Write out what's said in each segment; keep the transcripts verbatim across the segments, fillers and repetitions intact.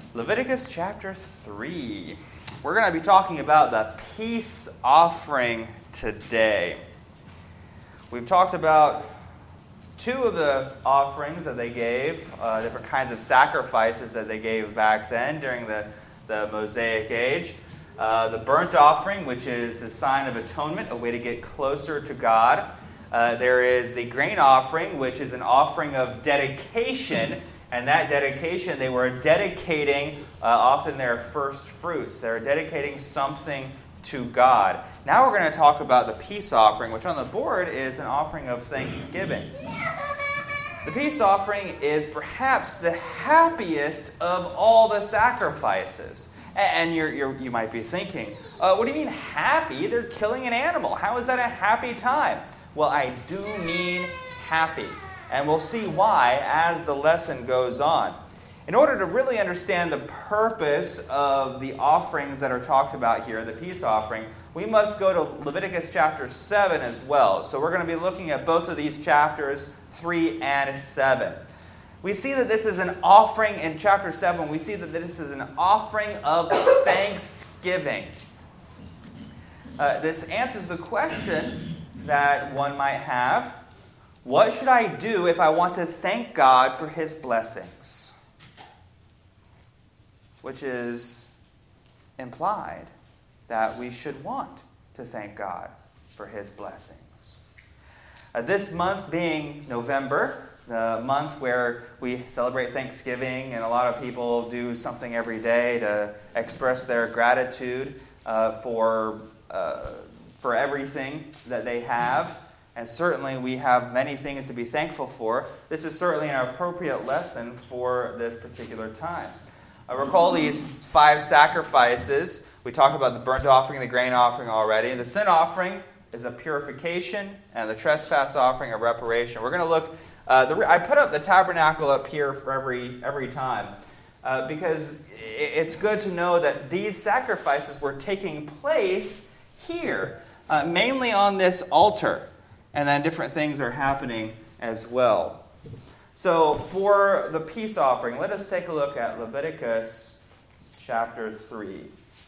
Leviticus chapter three. We're going to be talking about the peace offering today. We've talked about two of the offerings that they gave, uh, different kinds of sacrifices that they gave back then during the, the Mosaic age. Uh, the burnt offering, which is a sign of atonement, a way to get closer to God. Uh, there is the grain offering, which is an offering of dedication. And that dedication, they were dedicating uh, often their first fruits. They were dedicating something to God. Now we're going to talk about the peace offering, which on the board is an offering of thanksgiving. The peace offering is perhaps the happiest of all the sacrifices. And you're, you're, you might be thinking, uh, what do you mean happy? They're killing an animal. How is that a happy time? Well, I do mean happy. And we'll see why as the lesson goes on. In order to really understand the purpose of the offerings that are talked about here, the peace offering, we must go to Leviticus chapter seven as well. So we're going to be looking at both of these chapters, three and seven. We see that this is an offering in chapter seven. We see that this is an offering of thanksgiving. Uh, this answers the question that one might have. What should I do if I want to thank God for His blessings? Which is implied that we should want to thank God for His blessings. Uh, this month being November, the month where we celebrate Thanksgiving, and a lot of people do something every day to express their gratitude uh, for, uh, for everything that they have. And certainly we have many things to be thankful for. This is certainly an appropriate lesson for this particular time. I recall these five sacrifices. We talked about the burnt offering, the grain offering already. The sin offering is a purification, and the trespass offering a reparation. We're going to look. Uh, the, I put up the tabernacle up here for every every time uh, because it's good to know that these sacrifices were taking place here, uh, mainly on this altar. And then different things are happening as well. So for the peace offering, let us take a look at Leviticus chapter three.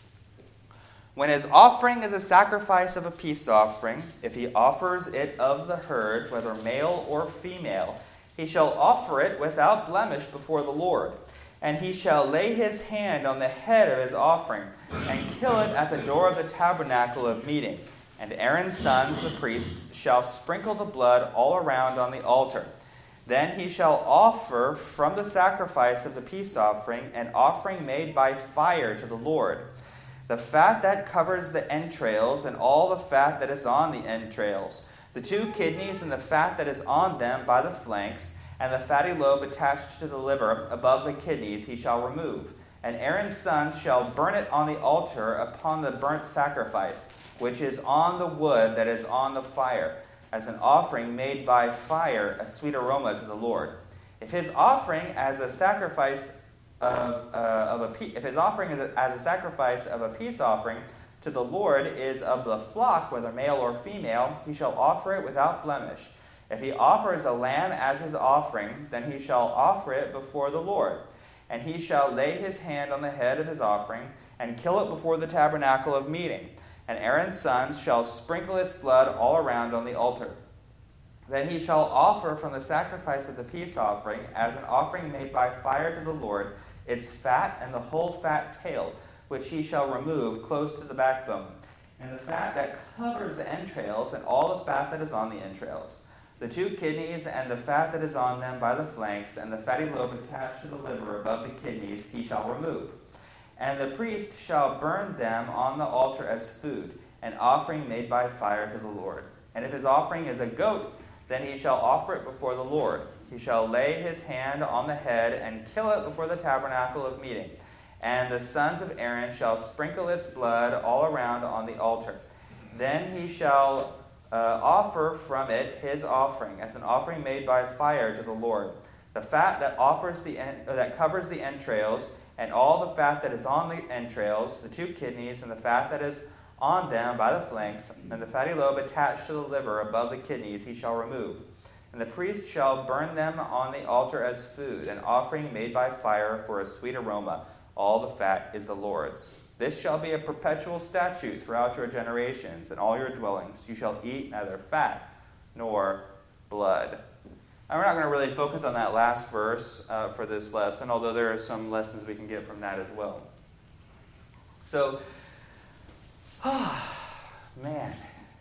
When his offering is a sacrifice of a peace offering, if he offers it of the herd, whether male or female, he shall offer it without blemish before the Lord. And he shall lay his hand on the head of his offering and kill it at the door of the tabernacle of meeting. And Aaron's sons, the priests, shall sprinkle the blood all around on the altar. Then he shall offer from the sacrifice of the peace offering an offering made by fire to the Lord. The fat that covers the entrails and all the fat that is on the entrails, the two kidneys and the fat that is on them by the flanks, and the fatty lobe attached to the liver above the kidneys he shall remove. And Aaron's sons shall burn it on the altar upon the burnt sacrifice, which is on the wood that is on the fire, as an offering made by fire, a sweet aroma to the Lord. If his offering as a sacrifice of, uh, of a if his offering is a, as a sacrifice of a peace offering to the Lord is of the flock, whether male or female, he shall offer it without blemish. If he offers a lamb as his offering, then he shall offer it before the Lord. And he shall lay his hand on the head of his offering and kill it before the tabernacle of meeting. And Aaron's sons shall sprinkle its blood all around on the altar. Then he shall offer from the sacrifice of the peace offering, as an offering made by fire to the Lord, its fat and the whole fat tail, which he shall remove close to the backbone, and the fat that covers the entrails, and all the fat that is on the entrails, the two kidneys and the fat that is on them by the flanks, and the fatty lobe attached to the liver above the kidneys he shall remove. And the priest shall burn them on the altar as food, an offering made by fire to the Lord. And if his offering is a goat, then he shall offer it before the Lord. He shall lay his hand on the head and kill it before the tabernacle of meeting. And the sons of Aaron shall sprinkle its blood all around on the altar. Then he shall uh, offer from it his offering, as an offering made by fire to the Lord. The fat that offers the en- or that covers the entrails, and all the fat that is on the entrails, the two kidneys, and the fat that is on them by the flanks, and the fatty lobe attached to the liver above the kidneys he shall remove. And the priest shall burn them on the altar as food, an offering made by fire for a sweet aroma. All the fat is the Lord's. This shall be a perpetual statute throughout your generations and all your dwellings. You shall eat neither fat nor blood. And we're not going to really focus on that last verse uh, for this lesson, although there are some lessons we can get from that as well. So, oh, man,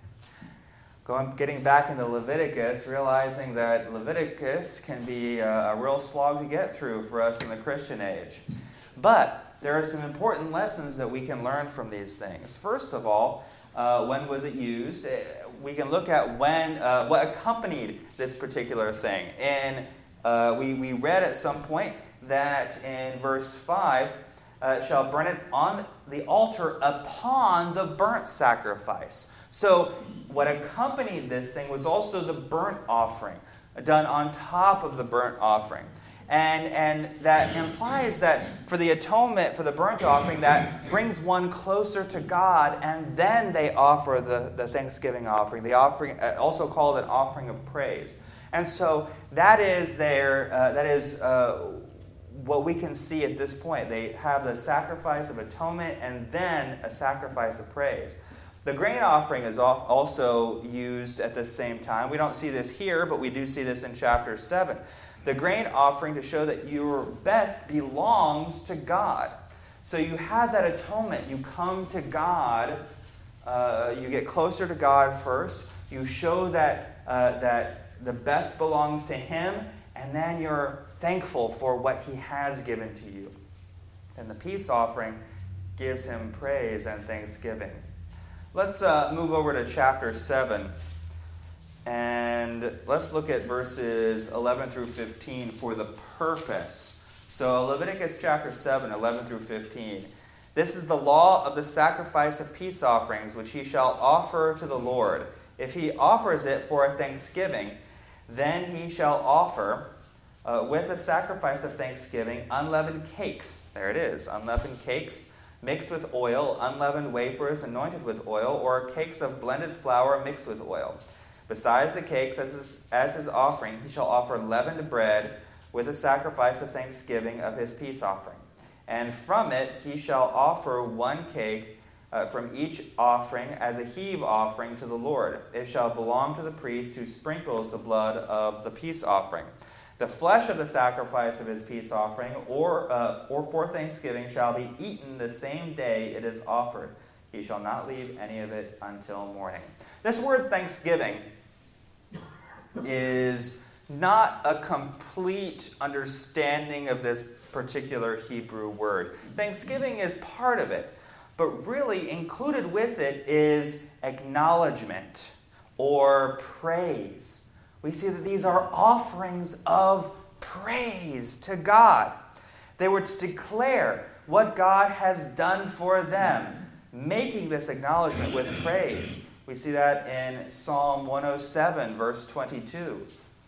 going getting back into Leviticus, realizing that Leviticus can be a, a real slog to get through for us in the Christian age. But there are some important lessons that we can learn from these things. First of all, uh, when was it used? We can look at when uh, what accompanied this particular thing. And uh, we, we read at some point that in verse five, uh, shall burn it on the altar upon the burnt sacrifice. So what accompanied this thing was also the burnt offering, done on top of the burnt offering. And, and that implies that for the atonement, for the burnt offering, that brings one closer to God, and then they offer the, the thanksgiving offering, the offering, also called an offering of praise. And so that is their, uh, that is uh, what we can see at this point. They have the sacrifice of atonement and then a sacrifice of praise. The grain offering is also used at the same time. We don't see this here, but we do see this in chapter seven. The grain offering to show that your best belongs to God. So you have that atonement. You come to God. Uh, you get closer to God first. You show that uh, that the best belongs to Him, and then you're thankful for what He has given to you. And the peace offering gives Him praise and thanksgiving. Let's uh, move over to chapter seven. And let's look at verses eleven through fifteen for the purpose. So Leviticus chapter seven, eleven through fifteen. This is the law of the sacrifice of peace offerings, which he shall offer to the Lord. If he offers it for a thanksgiving, then he shall offer uh, with a sacrifice of thanksgiving unleavened cakes. There it is, unleavened cakes mixed with oil, unleavened wafers anointed with oil, or cakes of blended flour mixed with oil. Besides the cakes as his, as his offering, he shall offer leavened bread with a sacrifice of thanksgiving of his peace offering. And from it he shall offer one cake uh, from each offering as a heave offering to the Lord. It shall belong to the priest who sprinkles the blood of the peace offering. The flesh of the sacrifice of his peace offering or, uh, or for thanksgiving shall be eaten the same day it is offered. He shall not leave any of it until morning. This word thanksgiving is not a complete understanding of this particular Hebrew word. Thanksgiving is part of it, but really included with it is acknowledgement or praise. We see that these are offerings of praise to God. They were to declare what God has done for them, making this acknowledgement with praise. We see that in Psalm one oh seven, verse twenty-two.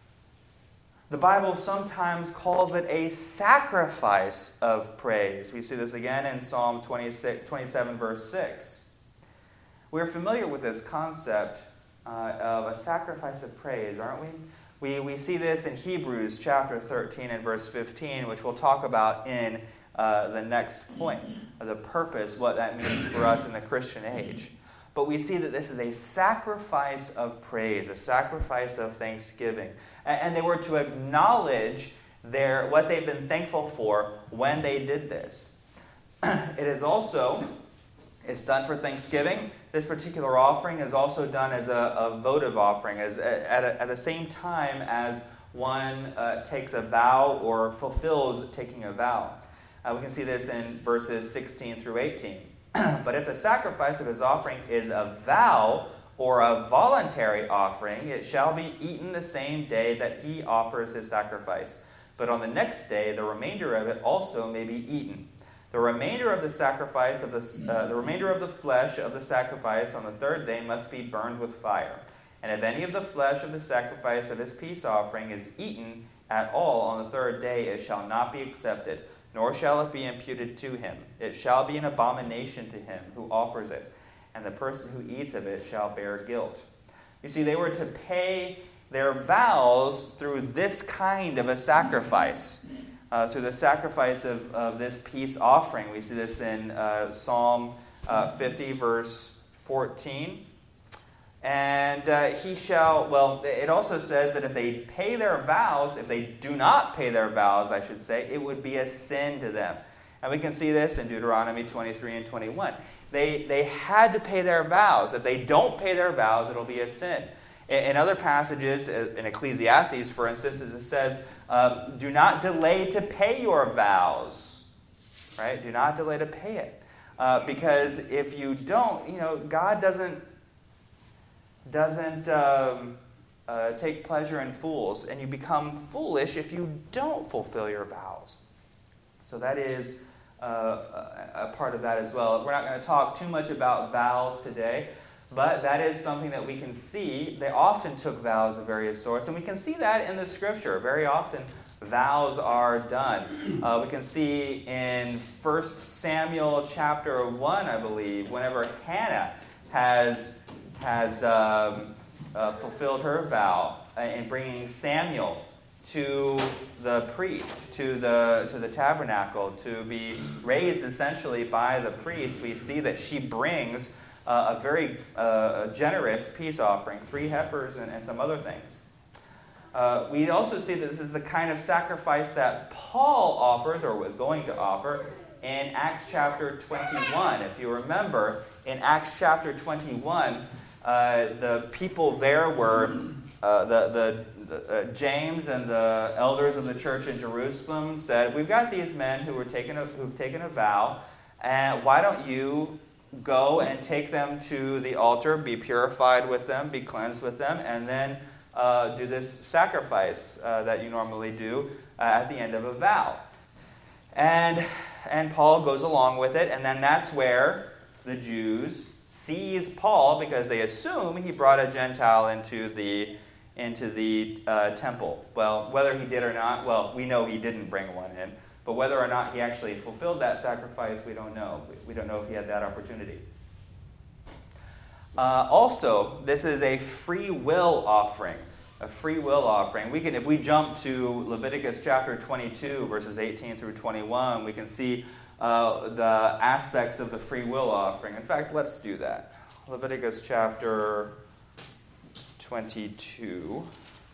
The Bible sometimes calls it a sacrifice of praise. We see this again in Psalm twenty-six, twenty-seven, verse six. We're familiar with this concept uh, of a sacrifice of praise, aren't we? We we see this in Hebrews chapter thirteen and verse fifteen, which we'll talk about in uh, the next point, of the purpose, what that means for us in the Christian age. But we see that this is a sacrifice of praise, a sacrifice of thanksgiving. And they were to acknowledge their what they've been thankful for when they did this. It is also, it's done for Thanksgiving. This particular offering is also done as a, a votive offering, as at, a, at the same time as one uh, takes a vow or fulfills taking a vow. Uh, we can see this in verses sixteen through eighteen. But if the sacrifice of his offering is a vow or a voluntary offering, it shall be eaten the same day that he offers his sacrifice. But on the next day, the remainder of it also may be eaten. The remainder of the sacrifice of the uh, the remainder of the flesh of the sacrifice on the third day must be burned with fire. And if any of the flesh of the sacrifice of his peace offering is eaten at all on the third day, it shall not be accepted, nor shall it be imputed to him. It shall be an abomination to him who offers it, and the person who eats of it shall bear guilt. You see, they were to pay their vows through this kind of a sacrifice. uh, through the sacrifice of, of this peace offering. We see this in uh, Psalm uh, fifty, verse fourteen. And uh, he shall, well, it also says that if they pay their vows, if they do not pay their vows, I should say, it would be a sin to them. And we can see this in Deuteronomy twenty-three and twenty-one. They, they had to pay their vows. If they don't pay their vows, it'll be a sin. In, in other passages, in Ecclesiastes, for instance, it says, uh, do not delay to pay your vows. Right? Do not delay to pay it. Uh, because if you don't, you know, God doesn't doesn't um, uh, take pleasure in fools, and you become foolish if you don't fulfill your vows. So that is uh, a, a part of that as well. We're not going to talk too much about vows today, but that is something that we can see. They often took vows of various sorts, and we can see that in the Scripture. Very often, vows are done. Uh, we can see in First Samuel chapter one, I believe, whenever Hannah has has um, uh, fulfilled her vow in bringing Samuel to the priest, to the to the tabernacle, to be raised essentially by the priest. We see that she brings uh, a very uh, generous peace offering, three heifers and, and some other things. Uh, we also see that this is the kind of sacrifice that Paul offers, or was going to offer, in Acts chapter twenty-one. If you remember, in Acts chapter twenty-one, Uh, the people there were uh, the, the, the uh, James and the elders of the church in Jerusalem said, "We've got these men who were taken a, who've taken a vow, and why don't you go and take them to the altar, be purified with them, be cleansed with them, and then uh, do this sacrifice uh, that you normally do uh, at the end of a vow." And and Paul goes along with it, and then that's where the Jews seize Paul, because they assume he brought a Gentile into the into the uh, temple. Well, whether he did or not, well, we know he didn't bring one in, but whether or not he actually fulfilled that sacrifice, we don't know. We don't know if he had that opportunity. Uh, also, this is a free will offering. A free will offering. We can, if we jump to Leviticus chapter twenty-two, verses eighteen through twenty-one, we can see Uh, the aspects of the free will offering. In fact, let's do that. Leviticus chapter twenty-two.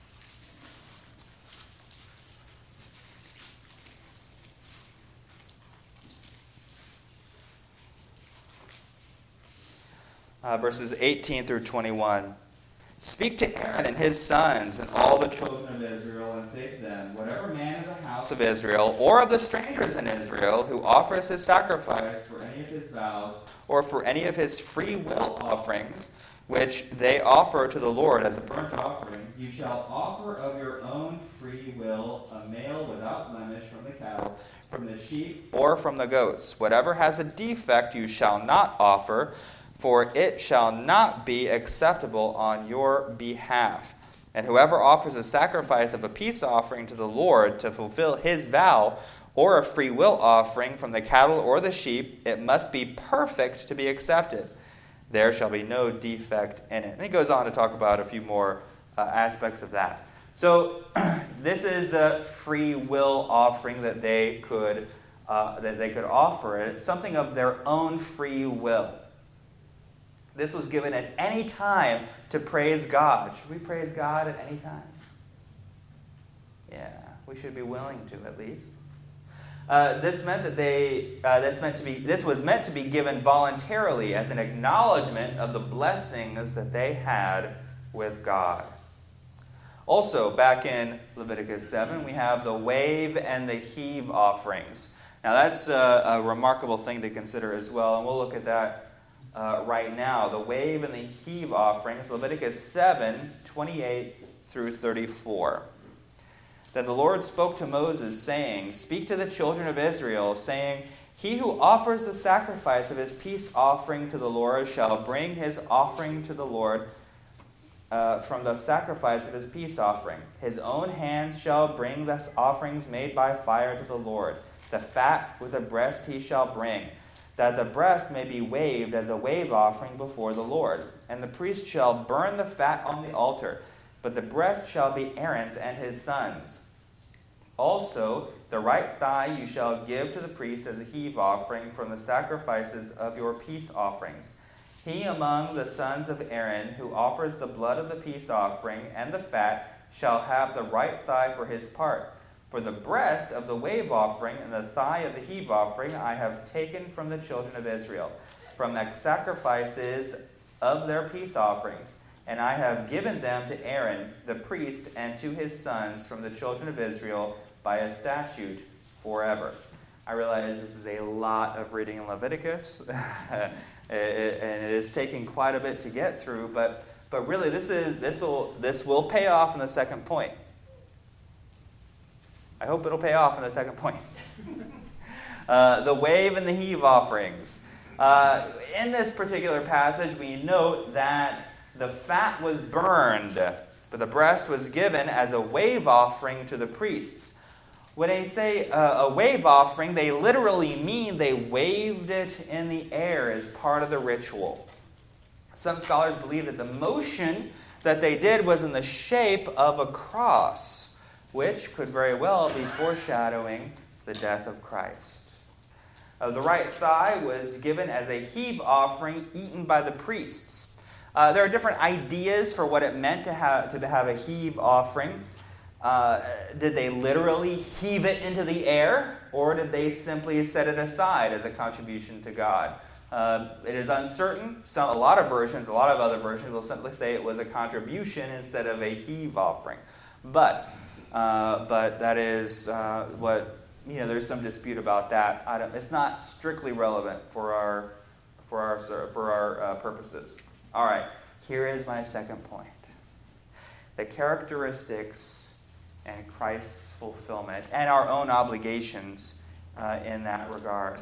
Uh, verses eighteen through twenty-one. "Speak to Aaron and his sons and all the children of Israel, and say to them, whatever man of the house of Israel or of the strangers in Israel who offers his sacrifice for any of his vows or for any of his free will offerings, which they offer to the Lord as a burnt offering, you shall offer of your own free will a male without blemish from the cattle, from the sheep, or from the goats. Whatever has a defect you shall not offer, for it shall not be acceptable on your behalf. And whoever offers a sacrifice of a peace offering to the Lord to fulfill his vow, or a free will offering from the cattle or the sheep, it must be perfect to be accepted. There shall be no defect in it." And he goes on to talk about a few more uh, aspects of that. So this is the free will offering that they could uh, that they could offer. It's something of their own free will. This was given at any time to praise God. Should we praise God at any time? Yeah, we should be willing to, at least. Uh, this meant that they. Uh, this meant to be. This was meant to be given voluntarily as an acknowledgement of the blessings that they had with God. Also, back in Leviticus seven, we have the wave and the heave offerings. Now, that's a, a remarkable thing to consider as well, and we'll look at that Uh, right now. The wave and the heave offerings, Leviticus seven, twenty-eight through thirty-four. "Then the Lord spoke to Moses, saying, Speak to the children of Israel, saying, He who offers the sacrifice of his peace offering to the Lord shall bring his offering to the Lord uh, from the sacrifice of his peace offering. His own hands shall bring the offerings made by fire to the Lord. The fat with the breast he shall bring, that the breast may be waved as a wave offering before the Lord. And the priest shall burn the fat on the altar, but the breast shall be Aaron's and his sons. Also, The right thigh you shall give to the priest as a heave offering from the sacrifices of your peace offerings. He among the sons of Aaron who offers the blood of the peace offering and the fat shall have the right thigh for his part. For the breast of the wave offering and the thigh of the heave offering I have taken from the children of Israel, from the sacrifices of their peace offerings, and I have given them to Aaron the priest and to his sons from the children of Israel by a statute forever. I realize this is a lot of reading in Leviticus, and it is taking quite a bit to get through, but but really this is this will this will pay off in the second point. I hope it'll pay off in the second point. uh, the wave and the heave offerings. Uh, in this particular passage, we note that the fat was burned, but the breast was given as a wave offering to the priests. When they say uh, a wave offering, they literally mean they waved it in the air as part of the ritual. Some scholars believe that the motion that they did was in the shape of a cross, which could very well be foreshadowing the death of Christ. Uh, the right thigh was given as a heave offering eaten by the priests. Uh, there are different ideas for what it meant to have, to have a heave offering. Uh, did they literally heave it into the air, or did they simply set it aside as a contribution to God? Uh, it is uncertain. Some, a lot of versions, a lot of other versions will simply say it was a contribution instead of a heave offering. But, uh, but that is uh, what, you know, there's some dispute about that. I don't, it's not strictly relevant for our, for our, for our uh, purposes. All right, here is my second point. The characteristics and Christ's fulfillment, and our own obligations uh, in that regard.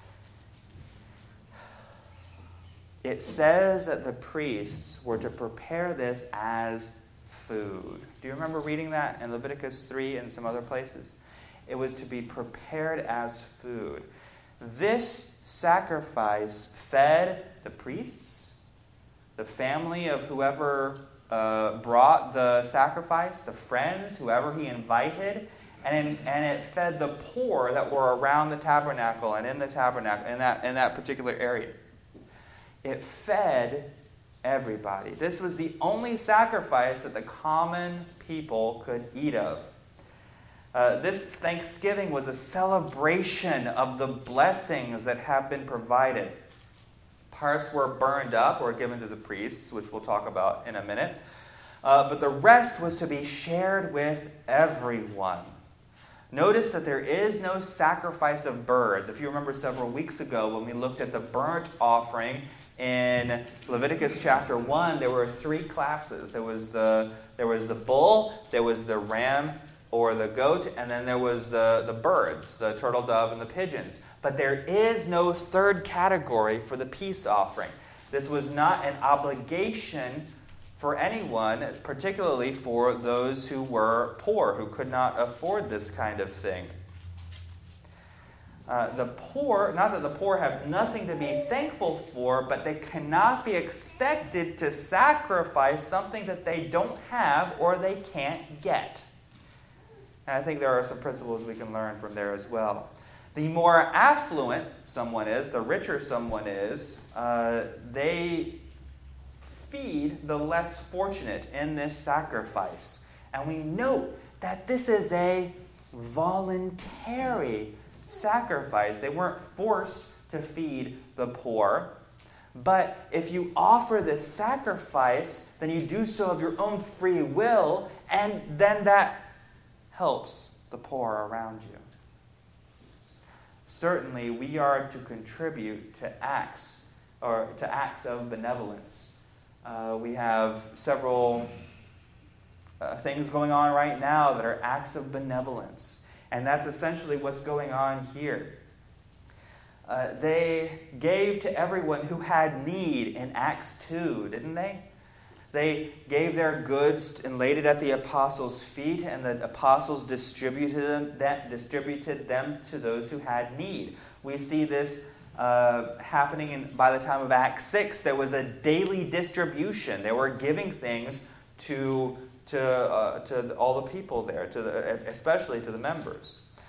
It says that the priests were to prepare this as food. Do you remember reading that in Leviticus three and some other places? It was to be prepared as food. This sacrifice fed the priests, the family of whoever Uh, brought the sacrifice, the friends, whoever he invited, and and it fed the poor that were around the tabernacle and in the tabernacle in that in that particular area. It fed everybody. This was the only sacrifice that the common people could eat of. Uh, this Thanksgiving was a celebration of the blessings that have been provided. Parts were burned up or given to the priests, which we'll talk about in a minute. Uh, but the rest was to be shared with everyone. Notice that there is no sacrifice of birds. If you remember several weeks ago when we looked at the burnt offering in Leviticus chapter one, there were three classes. There was the, there was the bull, there was the ram or the goat, and then there was the, the birds, the turtle dove and the pigeons. But there is no third category for the peace offering. This was not an obligation for anyone, particularly for those who were poor, who could not afford this kind of thing. Uh, the poor, not that the poor have nothing to be thankful for, but they cannot be expected to sacrifice something that they don't have or they can't get. And I think there are some principles we can learn from there as well. The more affluent someone is, the richer someone is, uh, they feed the less fortunate in this sacrifice. And we note that this is a voluntary sacrifice. They weren't forced to feed the poor. But if you offer this sacrifice, then you do so of your own free will, and then that helps the poor around you. Certainly, we are to contribute to acts, or to acts of benevolence. Uh, we have several uh, things going on right now that are acts of benevolence, and that's essentially what's going on here. Uh, they gave to everyone who had need in Acts two, didn't they? They gave their goods and laid it at the apostles' feet, and the apostles distributed them, that distributed them to those who had need. We see this uh, happening in, by the time of Acts six. There was a daily distribution. They were giving things to to uh, to all the people there, to the, especially to the members.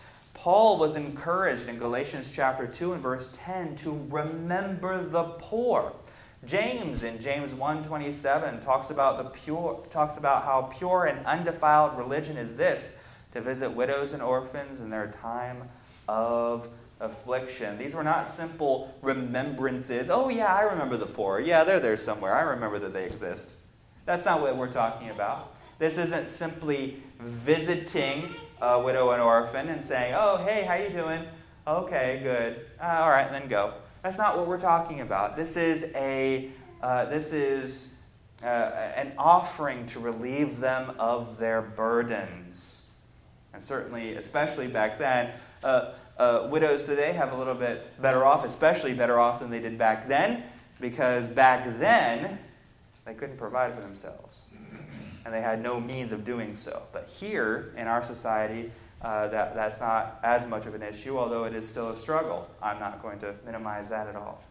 Paul was encouraged in Galatians chapter two and verse ten to remember the poor. James in James one twenty-seven talks about the pure talks about how pure and undefiled religion is this, to visit widows and orphans in their time of affliction. These were not simple remembrances. Oh yeah, I remember the poor. Yeah, they're there somewhere. I remember that they exist. That's not what we're talking about. This isn't simply visiting a widow and orphan and saying, oh, hey, how you doing? Okay, good. Uh, all right, then go. That's not what we're talking about. This is a uh, this is uh, an offering to relieve them of their burdens. And certainly, especially back then, uh, uh, widows today have a little bit better off, especially better off than they did back then, because back then, they couldn't provide for themselves. And they had no means of doing so. But here, in our society, uh, that, that's not as much of an issue, although it is still a struggle. I'm not going to minimize that at all.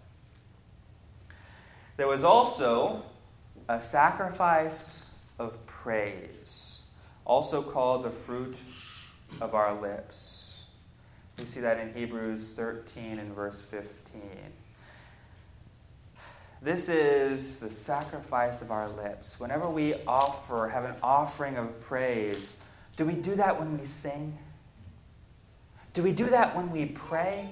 There was also a sacrifice of praise, also called the fruit of our lips. We see that in Hebrews thirteen and verse fifteen. This is the sacrifice of our lips. Whenever we offer, have an offering of praise, do we do that when we sing? Do we do that when we pray?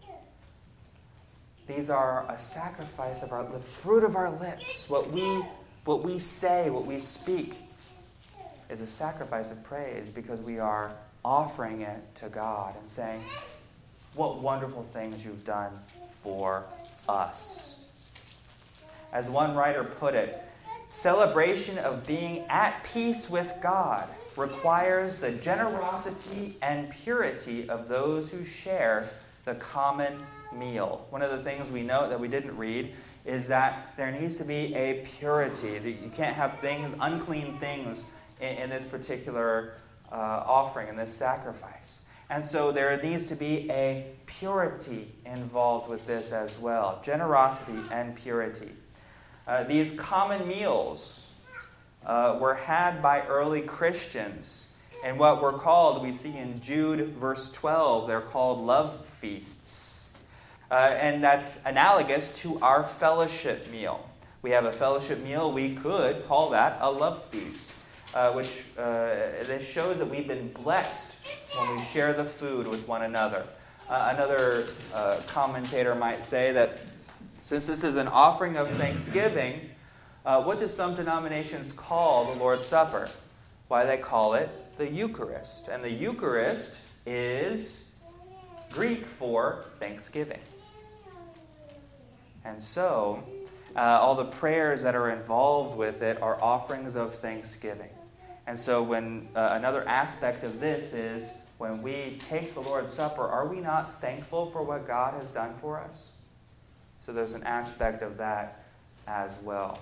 These are a sacrifice of our, the fruit of our lips. What we, what we say, what we speak, is a sacrifice of praise because we are offering it to God and saying, what wonderful things you've done for us. As one writer put it, celebration of being at peace with God requires the generosity and purity of those who share the common meal. One of the things we note that we didn't read is that there needs to be a purity. You can't have things, unclean things in, in this particular uh, offering, in this sacrifice. And so there needs to be a purity involved with this as well. Generosity and purity. Uh, these common meals uh, were had by early Christians. And what were called, we see in Jude verse twelve, they're called love feasts. Uh, and that's analogous to our fellowship meal. We have a fellowship meal, we could call that a love feast. Uh, which uh, this shows that we've been blessed when we share the food with one another. Uh, another uh, commentator might say that since this is an offering of thanksgiving, uh, what do some denominations call the Lord's Supper? Why, they call it the Eucharist. And the Eucharist is Greek for thanksgiving. And so, uh, all the prayers that are involved with it are offerings of thanksgiving. And so when uh, another aspect of this is when we take the Lord's Supper, are we not thankful for what God has done for us? So there's an aspect of that as well.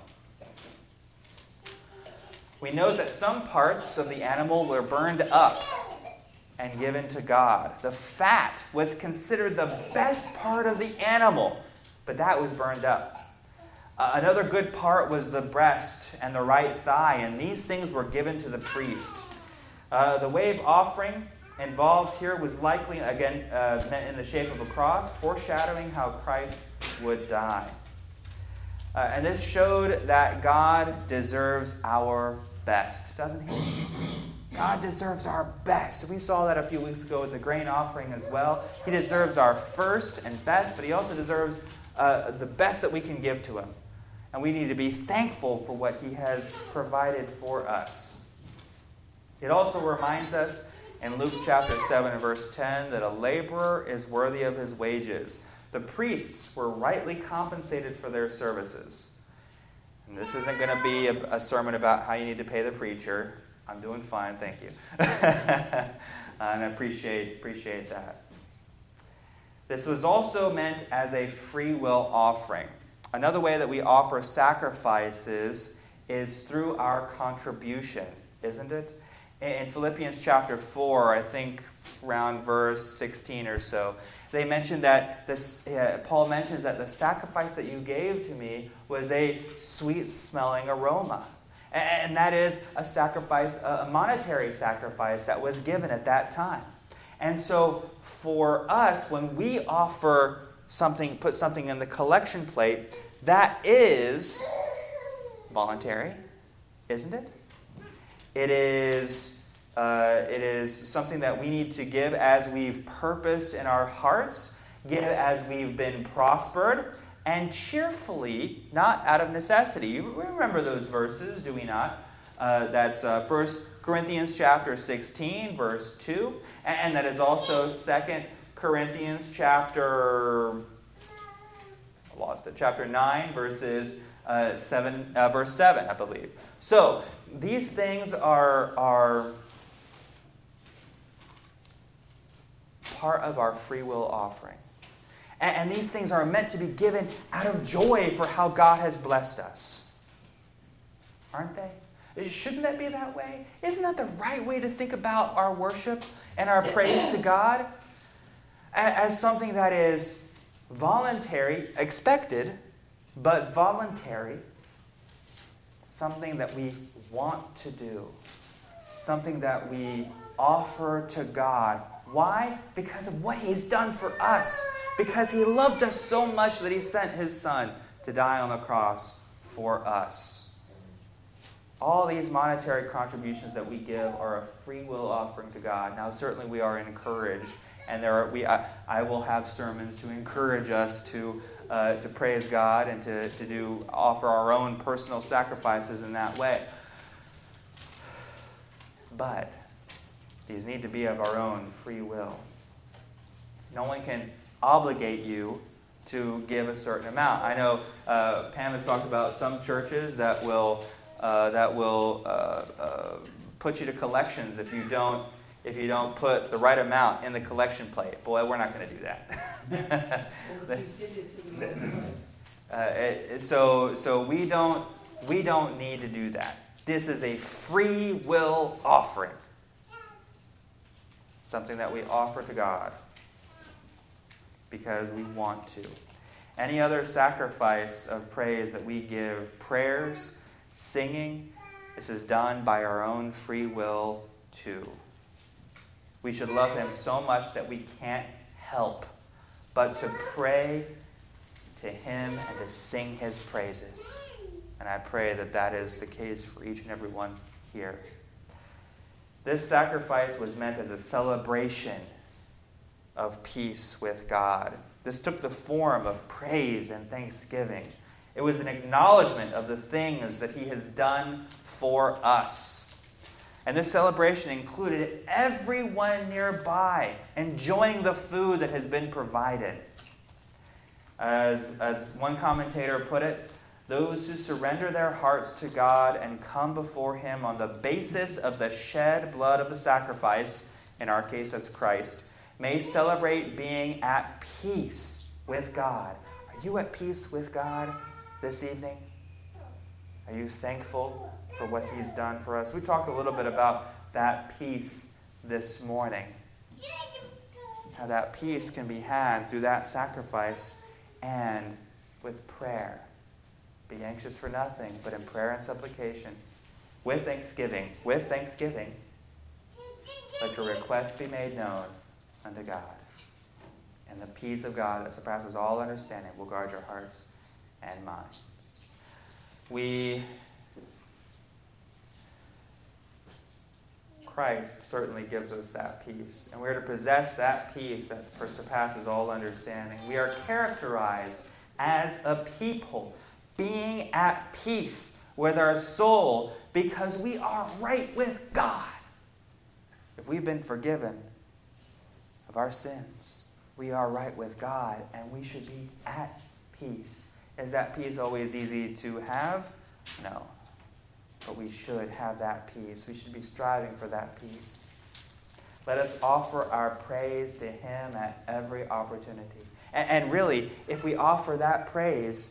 We know that some parts of the animal were burned up and given to God. The fat was considered the best part of the animal, but that was burned up. Uh, another good part was the breast and the right thigh, and these things were given to the priest. Uh, the wave offering involved here was likely, again, uh, meant in the shape of a cross, foreshadowing how Christ would die. Uh, and this showed that God deserves our best, doesn't he? God deserves our best. We saw that a few weeks ago with the grain offering as well. He deserves our first and best, but he also deserves uh, the best that we can give to him. And we need to be thankful for what he has provided for us. It also reminds us in Luke chapter seven and verse ten that a laborer is worthy of his wages. The priests were rightly compensated for their services. And this isn't going to be a, a sermon about how you need to pay the preacher. I'm doing fine, thank you. And I appreciate, appreciate that. This was also meant as a free will offering. Another way that we offer sacrifices is through our contribution, isn't it? In Philippians chapter four, I think around verse sixteen or so, they mentioned that this. Uh, Paul mentions that the sacrifice that you gave to me was a sweet-smelling aroma, and that is a sacrifice, a monetary sacrifice that was given at that time. And so for us, when we offer something, put something in the collection plate, that is voluntary, isn't it? It is, uh, it is something that we need to give as we've purposed in our hearts, give as we've been prospered, and cheerfully, not out of necessity. You remember those verses, do we not? Uh, that's uh, First Corinthians chapter sixteen, verse two. And, and that is also Second Corinthians chapter, I lost it, chapter nine, verses uh, seven, uh, verse seven, I believe. So, these things are, are part of our free will offering. And, and these things are meant to be given out of joy for how God has blessed us. Aren't they? Shouldn't that be that way? Isn't that the right way to think about our worship and our praise to God? As something that is voluntary, expected, but voluntary. Something that we want to do. Something that we offer to God. Why? Because of what He's done for us. Because He loved us so much that He sent His Son to die on the cross for us. All these monetary contributions that we give are a free will offering to God. Now, certainly we are encouraged, and there are we. I, I will have sermons to encourage us to uh, to praise God and to to do offer our own personal sacrifices in that way. But these need to be of our own free will. No one can obligate you to give a certain amount. I know uh, Pam has talked about some churches that will. Uh, that will uh, uh, put you to collections if you don't if you don't put the right amount in the collection plate. Boy, we're not going to do that. uh, it, so so we don't we don't need to do that. This is a free will offering, something that we offer to God because we want to. Any other sacrifice of praise that we give, prayers, singing, this is done by our own free will too. We should love Him so much that we can't help but to pray to Him and to sing His praises. And I pray that that is the case for each and every one here. This sacrifice was meant as a celebration of peace with God. This took the form of praise and thanksgiving. It was an acknowledgement of the things that He has done for us. And this celebration included everyone nearby enjoying the food that has been provided. As, as one commentator put it, those who surrender their hearts to God and come before Him on the basis of the shed blood of the sacrifice, in our case that's Christ, may celebrate being at peace with God. Are you at peace with God this evening? Are you thankful for what He's done for us? We talked a little bit about that peace this morning. How that peace can be had through that sacrifice and with prayer. Be anxious for nothing, but in prayer and supplication, with thanksgiving, with thanksgiving, let your requests be made known unto God. And the peace of God that surpasses all understanding will guard your hearts and minds. We, Christ certainly gives us that peace. And we're to possess that peace that surpasses all understanding. We are characterized as a people being at peace with our soul because we are right with God. If we've been forgiven of our sins, we are right with God, and we should be at peace. Is that peace always easy to have? No. But we should have that peace. We should be striving for that peace. Let us offer our praise to Him at every opportunity. And, and really, if we offer that praise,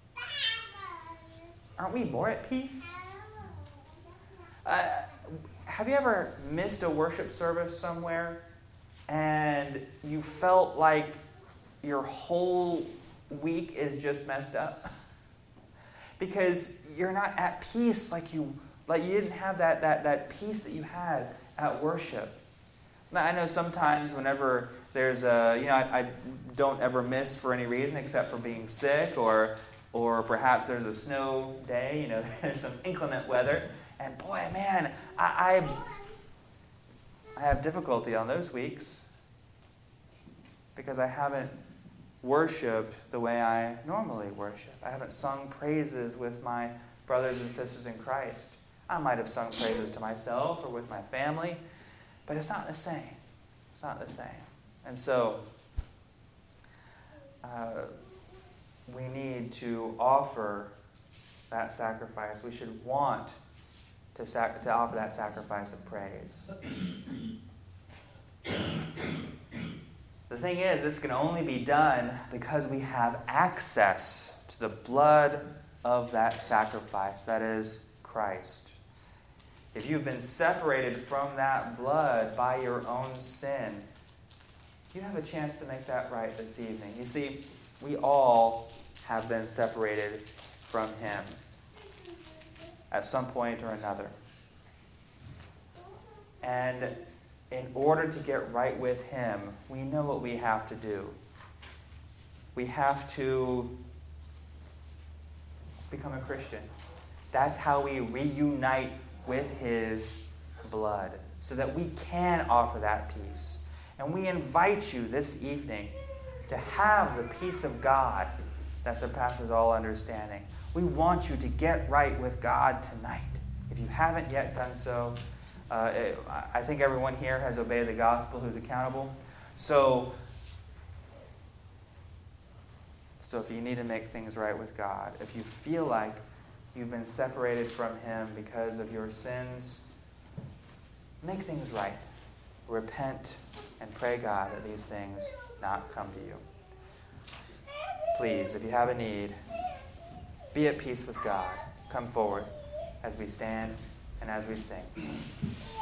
aren't we more at peace? Uh, have you ever missed a worship service somewhere and you felt like your whole week is just messed up? Because you're not at peace like you like you didn't have that, that, that peace that you had at worship. Now, I know sometimes whenever there's a, you know, I, I don't ever miss for any reason except for being sick, or or perhaps there's a snow day, you know, there's some inclement weather. And boy, man, I, I, I have difficulty on those weeks because I haven't worshiped the way I normally worship. I haven't sung praises with my brothers and sisters in Christ. I might have sung praises to myself or with my family, but it's not the same. It's not the same. And so, uh, we need to offer that sacrifice. We should want to, sac- to offer that sacrifice of praise. The thing is, this can only be done because we have access to the blood of that sacrifice, that is Christ. If you've been separated from that blood by your own sin, you have a chance to make that right this evening. You see, we all have been separated from Him at some point or another. And in order to get right with Him, we know what we have to do. We have to become a Christian. That's how we reunite with His blood, so that we can offer that peace. And we invite you this evening to have the peace of God that surpasses all understanding. We want you to get right with God tonight. If you haven't yet done so, uh, it, I think everyone here has obeyed the gospel who's accountable. So, so if you need to make things right with God, if you feel like you've been separated from Him because of your sins, make things right. Repent and pray God that these things not come to you. Please, if you have a need, be at peace with God. Come forward as we stand and as we sing.